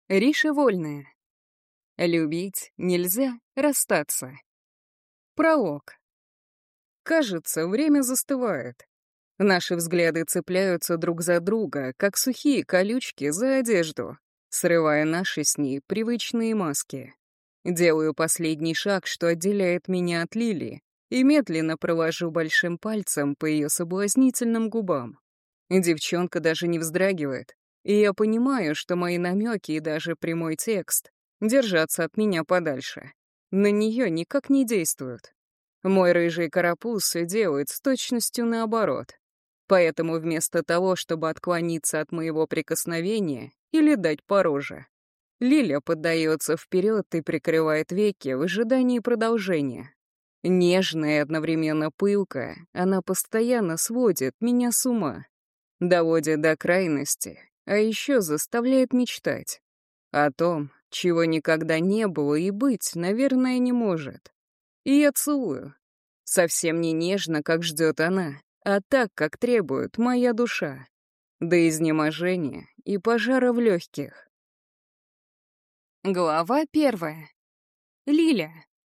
Риша Вольная. Любить нельзя расстаться. Пролог. Кажется, время застывает. Наши взгляды цепляются друг за друга, как сухие колючки за одежду, срывая наши с ней привычные маски. Делаю последний шаг, что отделяет меня от Лили, и медленно провожу большим пальцем по ее соблазнительным губам. Девчонка даже не вздрагивает, и я понимаю, что мои намеки и даже прямой текст держаться от меня подальше. На нее никак не действуют. Мой рыжий карапуз делает с точностью наоборот. Поэтому вместо того, чтобы отклониться от моего прикосновения или дать по роже, Лиля поддается вперед и прикрывает веки в ожидании продолжения. Нежная и одновременно пылкая, она постоянно сводит меня с ума, доводит до крайности, а еще заставляет мечтать о том, чего никогда не было и быть, наверное, не может. И я целую. Совсем не нежно, как ждет она, а так, как требует моя душа. До изнеможения и пожара в легких. Глава 1. Лиля.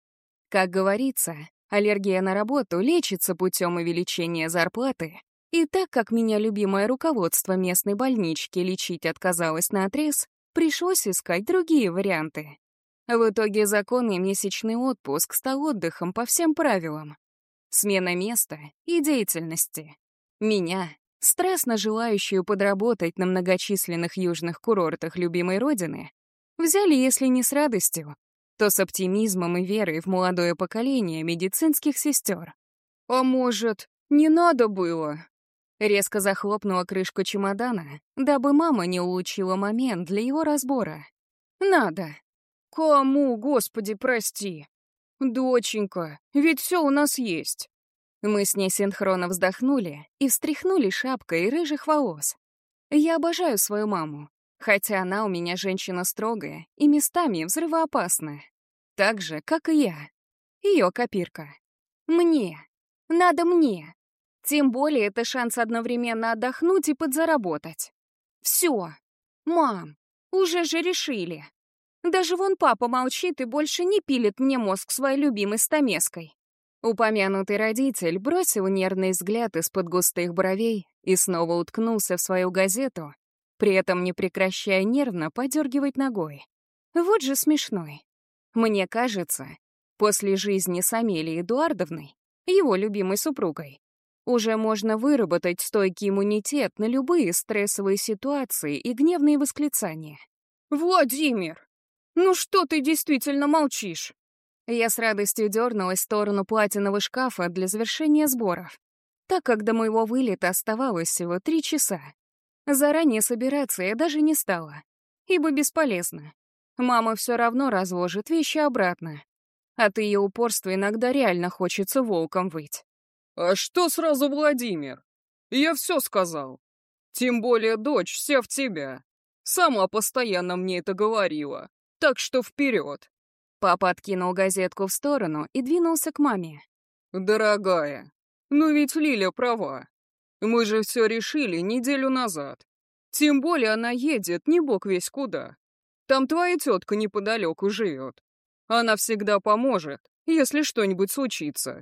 Как говорится, аллергия на работу лечится путем увеличения зарплаты, и так как меня любимое руководство местной больнички лечить отказалось наотрез, пришлось искать другие варианты. В итоге законный месячный отпуск стал отдыхом по всем правилам. Смена места и деятельности. Меня, страстно желающую подработать на многочисленных южных курортах любимой родины, взяли, если не с радостью, то с оптимизмом и верой в молодое поколение медицинских сестер. «А может, не надо было?» Резко захлопнула крышку чемодана, дабы мама не улучила момент для его разбора. «Надо». «Кому, Господи, прости?» «Доченька, ведь все у нас есть». Мы с ней синхронно вздохнули и встряхнули шапкой рыжих волос. Я обожаю свою маму, хотя она у меня женщина строгая и местами взрывоопасная. Так же, как и я. Ее копирка. Мне. Надо мне. Тем более это шанс одновременно отдохнуть и подзаработать. Все. Мам, уже же решили. Даже вон папа молчит и больше не пилит мне мозг своей любимой стамеской. Упомянутый родитель бросил нервный взгляд из-под густых бровей и снова уткнулся в свою газету, при этом не прекращая нервно подергивать ногой. Вот же смешной. Мне кажется, после жизни с Амелией Эдуардовной, его любимой супругой, уже можно выработать стойкий иммунитет на любые стрессовые ситуации и гневные восклицания. «Владимир, ну что ты действительно молчишь?» Я с радостью дернулась в сторону платинового шкафа для завершения сборов, так как до моего вылета оставалось всего 3 часа. Заранее собираться я даже не стала, ибо бесполезно. Мама все равно разложит вещи обратно. От ее упорства иногда реально хочется волком выть. «А что сразу Владимир? Я все сказал. Тем более дочь вся в тебя. Сама постоянно мне это говорила. Так что вперед!» Папа откинул газетку в сторону и двинулся к маме. «Дорогая, ну ведь Лиля права. Мы же все решили неделю назад. Тем более она едет не бог весь куда. Там твоя тетка неподалеку живет. Она всегда поможет, если что-нибудь случится».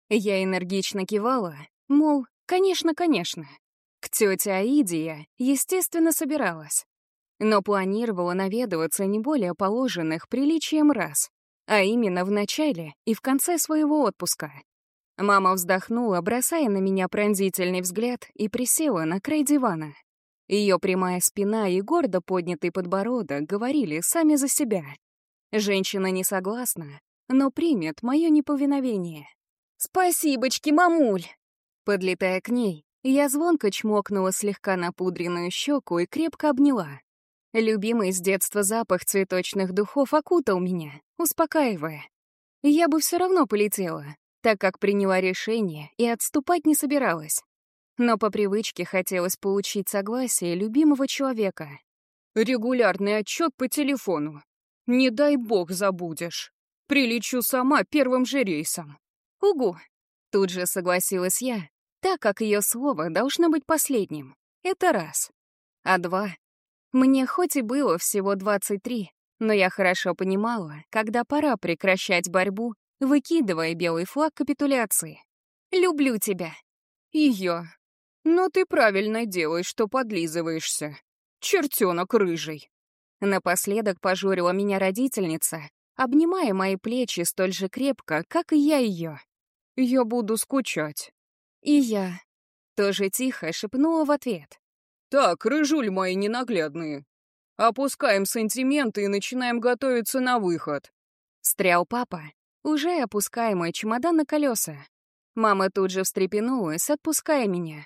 Я энергично кивала, мол, конечно, конечно. К тете Аиде я, естественно, собиралась. Но планировала наведываться не более положенных приличием раз, а именно в начале и в конце своего отпуска. Мама вздохнула, бросая на меня пронзительный взгляд, и присела на край дивана. Ее прямая спина и гордо поднятый подбородок говорили сами за себя. Женщина не согласна, но примет мое неповиновение. «Спасибочки, мамуль!» Подлетая к ней, я звонко чмокнула слегка напудренную щеку и крепко обняла. Любимый с детства запах цветочных духов окутал меня, успокаивая. Я бы все равно полетела, так как приняла решение и отступать не собиралась. Но по привычке хотелось получить согласие любимого человека. «Регулярный отчет по телефону. Не дай бог забудешь. Прилечу сама первым же рейсом». «Угу!» Тут же согласилась я, так как ее слово должно быть последним. Это раз. А два. Мне хоть и было всего 23, но я хорошо понимала, когда пора прекращать борьбу, выкидывая белый флаг капитуляции. «Люблю тебя». И я. Но ты правильно делаешь, что подлизываешься. Чертенок рыжий. Напоследок пожурила меня родительница, обнимая мои плечи столь же крепко, как и я ее. Я буду скучать. И я тоже тихо шепнула в ответ. Так, рыжуль мои ненаглядные. Опускаем сантименты и начинаем готовиться на выход. Встрял папа, уже опуская мой чемодан на колеса. Мама тут же встрепенулась, отпуская меня.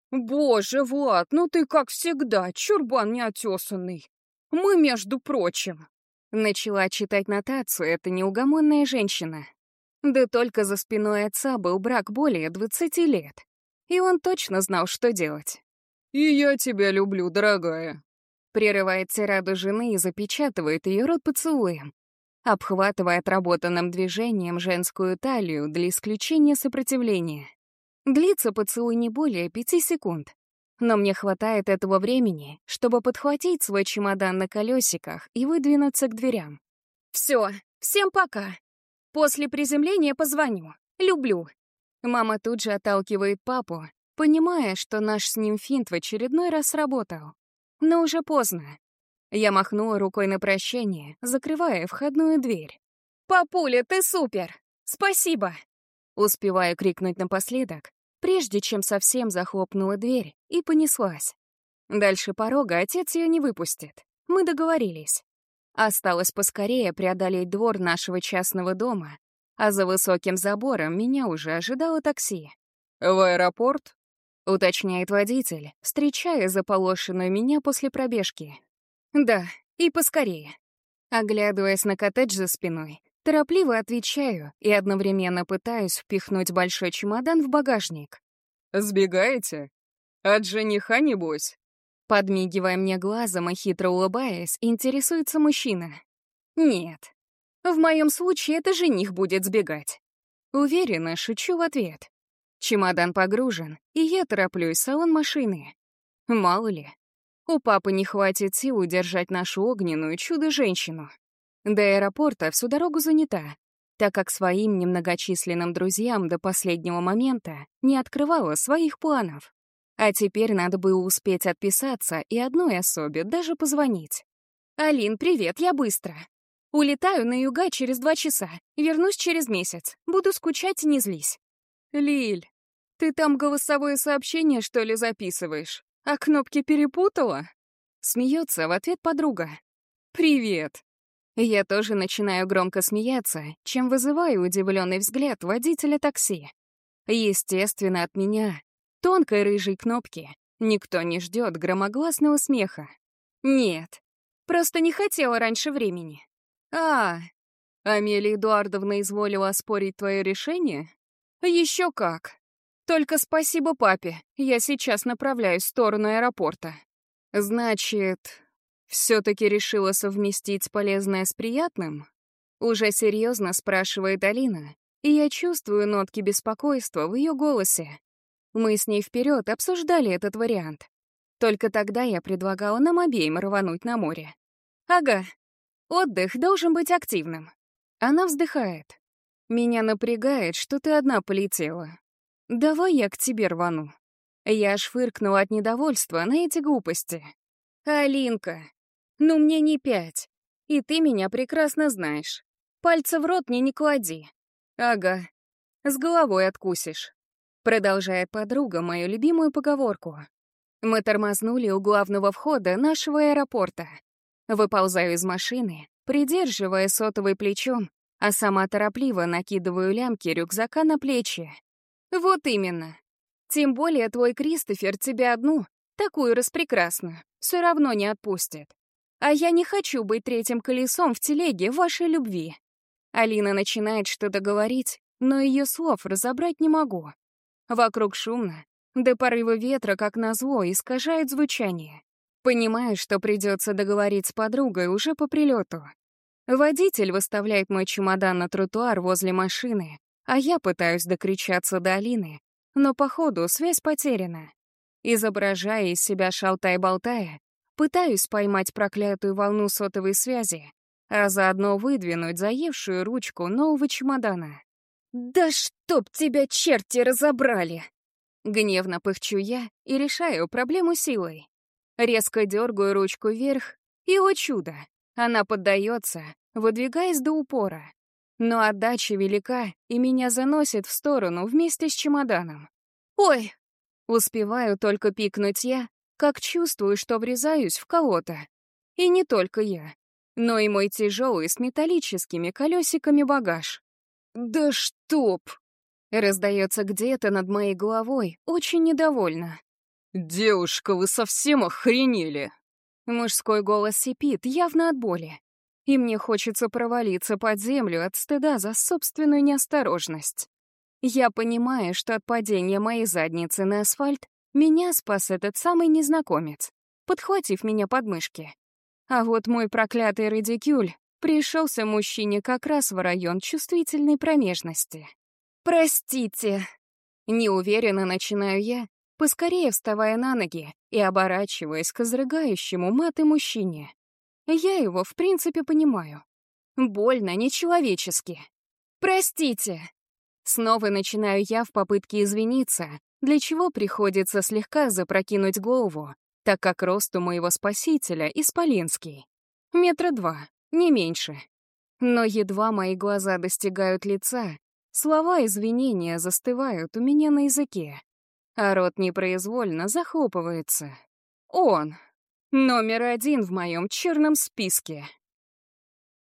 Боже, Влад, ну ты как всегда, чурбан неотесанный. Мы, между прочим. Начала читать нотацию эта неугомонная женщина. Да только за спиной отца был брак более 20 лет. И он точно знал, что делать. И я тебя люблю, дорогая. Прерывает тираду жены и запечатывает ее рот поцелуем, обхватывая отработанным движением женскую талию для исключения сопротивления. Длится поцелуй не более 5 секунд. Но мне хватает этого времени, чтобы подхватить свой чемодан на колесиках и выдвинуться к дверям. Все, всем пока. После приземления позвоню. Люблю. Мама тут же отталкивает папу, понимая, что наш с ним финт в очередной раз сработал. Но уже поздно. Я махнула рукой на прощание, закрывая входную дверь. «Папуля, ты супер! Спасибо!» Успеваю крикнуть напоследок, прежде чем совсем захлопнула дверь и понеслась. Дальше порога отец ее не выпустит. Мы договорились. Осталось поскорее преодолеть двор нашего частного дома, а за высоким забором меня уже ожидало такси. В аэропорт? Уточняет водитель, встречая заполошенную меня после пробежки. Да, и поскорее. Оглядываясь на коттедж за спиной, торопливо отвечаю и одновременно пытаюсь впихнуть большой чемодан в багажник. Сбегаете? От жениха, небось? Подмигивая мне глазом и хитро улыбаясь, интересуется мужчина. Нет. В моем случае это жених будет сбегать. Уверенно шучу в ответ. Чемодан погружен, и я тороплюсь в салон машины. Мало ли. У папы не хватит сил удержать нашу огненную чудо-женщину. До аэропорта всю дорогу занята, так как своим немногочисленным друзьям до последнего момента не открывала своих планов. А теперь надо было успеть отписаться и одной особе даже позвонить. «Алин, привет, я быстро. Улетаю на юга через 2 часа, вернусь через месяц. Буду скучать, не злись». Лиль, ты там голосовое сообщение, что ли, записываешь? А кнопки перепутала? Смеется в ответ подруга. Привет. Я тоже начинаю громко смеяться, чем вызываю удивленный взгляд водителя такси. Естественно, от меня, тонкой рыжей кнопки, никто не ждет громогласного смеха. Нет, просто не хотела раньше времени. Амелия Эдуардовна изволила оспорить твое решение? Еще как. Только спасибо папе, я сейчас направляюсь в сторону аэропорта. Значит, все-таки решила совместить полезное с приятным? Уже серьезно спрашивает Алина, и я чувствую нотки беспокойства в ее голосе. Мы с ней вперед обсуждали этот вариант. Только тогда я предлагала нам обеим рвануть на море. Ага, отдых должен быть активным. Она вздыхает. Меня напрягает, что ты одна полетела. Давай я к тебе рвану. Я аж фыркнула от недовольства на эти глупости. Алинка, ну мне не 5. И ты меня прекрасно знаешь. Пальца в рот мне не клади. Ага, с головой откусишь. Продолжает подруга мою любимую поговорку. Мы тормознули у главного входа нашего аэропорта. Выползаю из машины, придерживая сотовый плечом, а сама торопливо накидываю лямки рюкзака на плечи. Вот именно. Тем более твой Кристофер тебя одну, такую распрекрасную, все равно не отпустит. А я не хочу быть третьим колесом в телеге вашей любви. Алина начинает что-то говорить, но ее слов разобрать не могу. Вокруг шумно, до порыва ветра, как назло, искажает звучание. Понимаю, что придется договорить с подругой уже по прилету. Водитель выставляет мой чемодан на тротуар возле машины, а я пытаюсь докричаться до Алины, но, походу, связь потеряна. Изображая из себя шалтай-болтая, Пытаюсь поймать проклятую волну сотовой связи, а заодно выдвинуть заевшую ручку нового чемодана. «Да чтоб тебя черти разобрали!» Гневно пыхчу я и решаю проблему силой. Резко дергаю ручку вверх, и, о чудо, она поддается, выдвигаясь до упора. Но отдача велика, и меня заносит в сторону вместе с чемоданом. «Ой!» Успеваю только пикнуть я, как чувствую, что врезаюсь в кого-то. И не только я, но и мой тяжелый с металлическими колесиками багаж. «Да чтоб!» Раздается где-то над моей головой, очень недовольно. «Девушка, вы совсем охренели!» Мужской голос сипит, явно от боли. И мне хочется провалиться под землю от стыда за собственную неосторожность. Я понимаю, что от падения моей задницы на асфальт меня спас этот самый незнакомец, подхватив меня под мышки. А вот мой проклятый радикюль пришелся мужчине как раз в район чувствительной промежности. «Простите!» Неуверенно начинаю я, поскорее вставая на ноги и оборачиваясь к изрыгающему маты мужчине. Я его, в принципе, понимаю. Больно, нечеловечески. «Простите!» Снова начинаю я в попытке извиниться, для чего приходится слегка запрокинуть голову, так как рост у моего спасителя исполинский. 2 метра, не меньше. Но едва мои глаза достигают лица, слова извинения застывают у меня на языке, а рот непроизвольно захлопывается. Он. Номер 1 в моем черном списке.